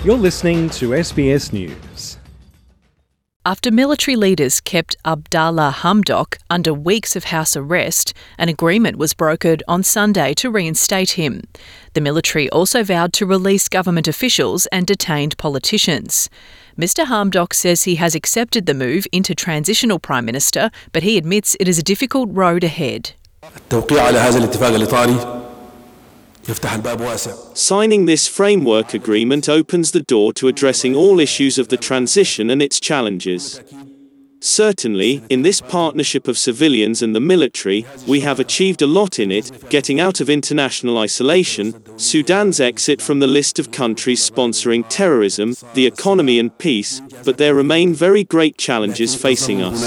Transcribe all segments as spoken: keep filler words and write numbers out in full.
You're listening to S B S News. After military leaders kept Abdallah Hamdok under weeks of house arrest, an agreement was brokered on Sunday to reinstate him. The military also vowed to release government officials and detained politicians. Mister Hamdok says he has accepted the move into transitional Prime Minister, but he admits it is a difficult road ahead. Signing this framework agreement opens the door to addressing all issues of the transition and its challenges. Certainly, in this partnership of civilians and the military, we have achieved a lot in it, getting out of international isolation, Sudan's exit from the list of countries sponsoring terrorism, the economy and peace, but there remain very great challenges facing us.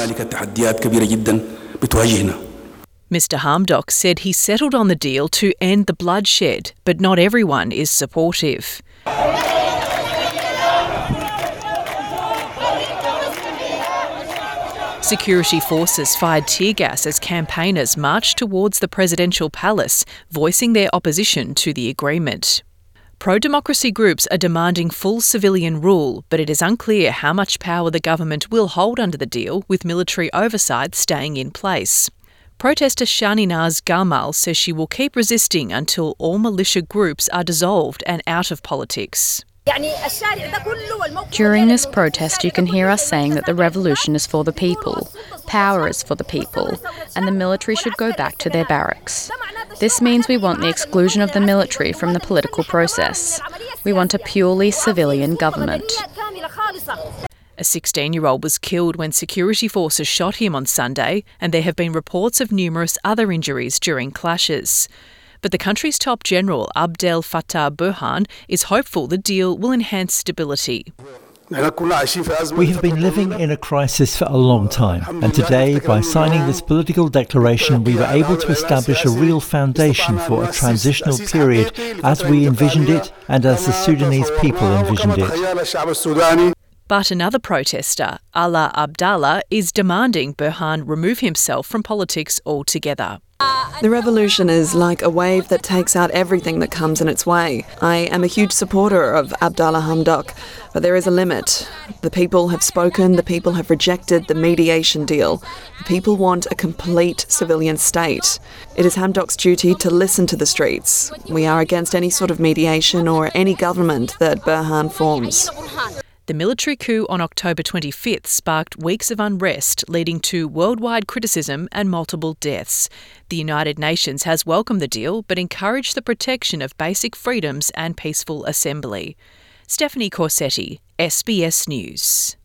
Mister Hamdok said he settled on the deal to end the bloodshed, but not everyone is supportive. Security forces fired tear gas as campaigners marched towards the presidential palace, voicing their opposition to the agreement. Pro-democracy groups are demanding full civilian rule, but it is unclear how much power the government will hold under the deal, with military oversight staying in place. Protester Shaninaz Gamal says she will keep resisting until all militia groups are dissolved and out of politics. During this protest, you can hear us saying that the revolution is for the people, power is for the people, and the military should go back to their barracks. This means we want the exclusion of the military from the political process. We want a purely civilian government. A sixteen-year-old was killed when security forces shot him on Sunday, and there have been reports of numerous other injuries during clashes. But the country's top general, Abdel Fattah Burhan, is hopeful the deal will enhance stability. We have been living in a crisis for a long time, and today, by signing this political declaration, we were able to establish a real foundation for a transitional period as we envisioned it and as the Sudanese people envisioned it. But another protester, Allah Abdallah, is demanding Burhan remove himself from politics altogether. The revolution is like a wave that takes out everything that comes in its way. I am a huge supporter of Abdallah Hamdok, but there is a limit. The people have spoken, the people have rejected the mediation deal. The people want a complete civilian state. It is Hamdok's duty to listen to the streets. We are against any sort of mediation or any government that Burhan forms. The military coup on October twenty-fifth sparked weeks of unrest, leading to worldwide criticism and multiple deaths. The United Nations has welcomed the deal, but encouraged the protection of basic freedoms and peaceful assembly. Stephanie Corsetti, S B S News.